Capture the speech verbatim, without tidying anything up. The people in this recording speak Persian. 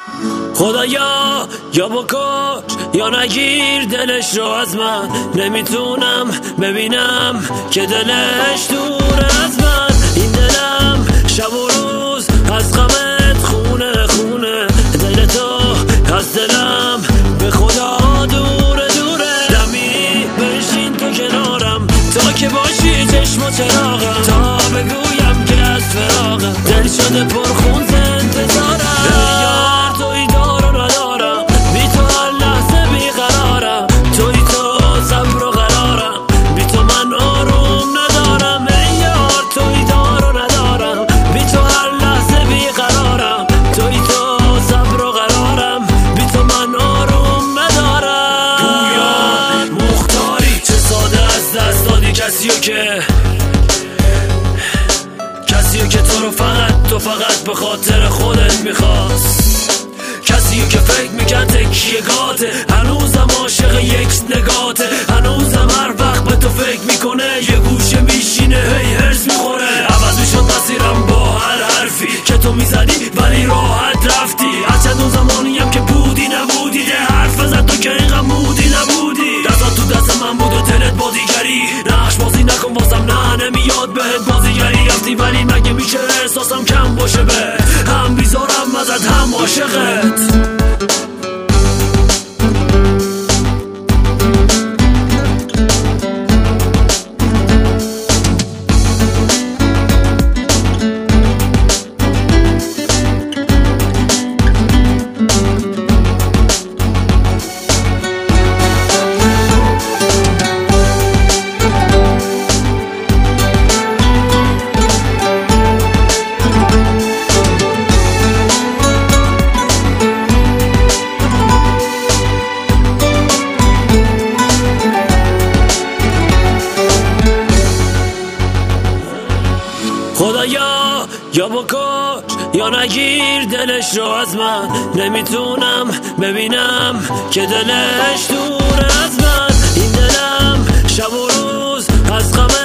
خدایا یا بکش یا نگیر دلش رو از من، نمیتونم ببینم که دلش دور از من. این دلم شب و روز از غمت خونه خونه، دل تو از دلم به خدا دوره دوره. دمی بشین تو کنارم تا که باشی چشم و چراغم، تا بگویم که از فراغم دل شده پرخون انتظارم. یار توی دار و ندارم، بی تو هر لحظه بیقرارم، توی تو صبر و قرارم، بی تو من آروم ندارم. ای یار توی دار و ندارم، بی تو هر لحظه بیقرارم، توی تو صبر و قرارم، بی تو من آروم ندارم. پویا مختاری چه ساده از دست دادی کسیو که کسیو که تو رو فقط تو فقط به خاطر خودت میخواست، کسیو که فکر میکرد تکیه گاته، هنوزم عاشق یک نگاته، هنوزم هر وقت به تو فکر میکنه یه گوشه میشینه هی هرس میخوره. عوض میشد مسیرم با هر حرفی که تو میزدی ولی راحت رفتی، از چندون زمانیم که بودی نبودی، ده حرف بزد تو که اینقدر مودی نبودی. دستات تو دست من بود و دلت با دیگری، نقش بازی نکن واسم نه نمیاد بهت بازیگری. رفتی ولی مگه میشه احساسم کم باشه به هم بیزارم ازت هم عاشقت. خدایا یا بکش یا نگیر دلش رو از من، نمیتونم ببینم که دلش دور از من. این دلم شب و روز از غم